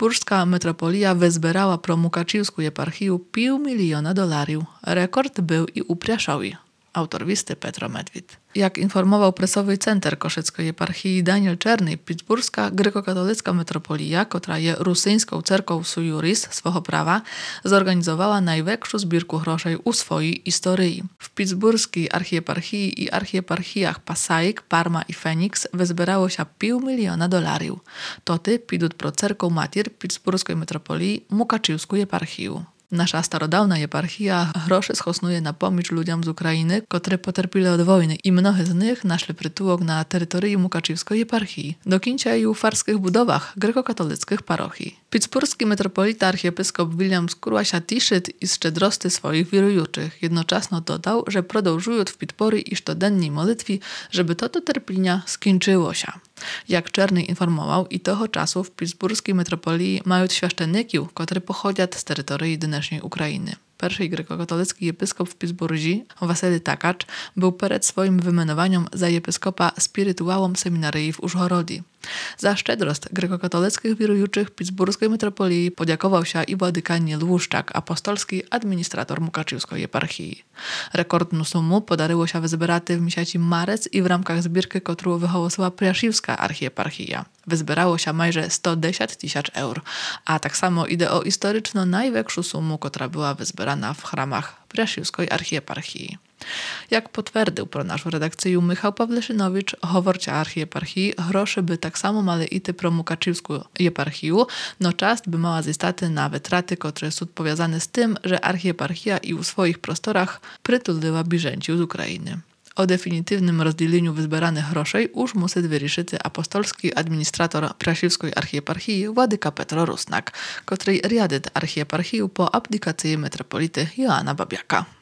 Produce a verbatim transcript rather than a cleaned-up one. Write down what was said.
Pittsburghska metropolia wezbierała pro Mukačivsku eparchiju pił miliona dolariów. Rekord był i u Priaszowi. Autor listy Petro Medwid. Jak informował presowy center Koszyckiej eparchii Daniel Czerny, Pittsburghska grekokatolicka metropolia, która je rusyńską cerką Sujuris swego prawa, zorganizowała największą zbirku groszej u swojej historii. W Pittsburghskiej archieparchii i archieparchiach Passaic, Parma i Phoenix wyzbierało się pił miliona dolariów. Toty pidut pro cerką matir Pittsburghskiej metropolii Mukačivsku eparchiju. Nasza starodawna eparchia groszy schosnuje na pomocz ludziom z Ukrainy, które poterpili od wojny i mnohy z nich naszli przytułok na terytorium Mukačivskiej eparchii, do kincia i u farskich budowach grekokatolickich parochii. Pittsburghski metropolita archiepiskop William skóra się tiszyt i z szczedrosty swoich wirujuczych. Jednocześnie dodał, że продовжують w Pitpory i sztodennej modlitwi, żeby to terpienia skończyło się. Jak Czerny informował, i toho czasu w Pittsburghskiej metropolii mają świaszczeników, które pochodzą z terytorii dynesznej Ukrainy. Pierwszy grekokatolicki episkop w Pittsburghi, Wasyli Takacz, był przed swoim wymianowaniem za episkopa spirytuałom seminarii w Użhorodzi. Za szczedrost grekokatolickich wirujuczych Pittsburghskiej metropolii podziakował się i władykanie Lłuszczak, apostolski administrator Mukačivskiej eparchii. Rekordną sumę podaryło się wyzberaty w miesiącu marec i w ramach zbirki, którą wyhołosiła Priaszywska archieparchia. Wyzbierało się majże sto dziesięć tysięcy eur, a tak samo idzie o historyczno największą sumę, która była wyzbierana w chramach Priaszywskiej archieparchii. Jak potwierdził pro naszą redakcję Michał Pawleszynowicz, howorcia archieparchii, groszy by tak samo mali ity pro Mukačivską eparchiju, no czast by mała zystaty na wytraty, które są powiązane z tym, że archieparchia i u swoich prostorach przytuliła bieżęciów z Ukrainy. O definitywnym rozdzieleniu wyzbieranych groszej już musi wyruszyć apostolski administrator Priaszywskiej archieparchii władyka Petro Rusnak, który riadyt archieparchiju po abdykacji metropolity Joana Babiaka.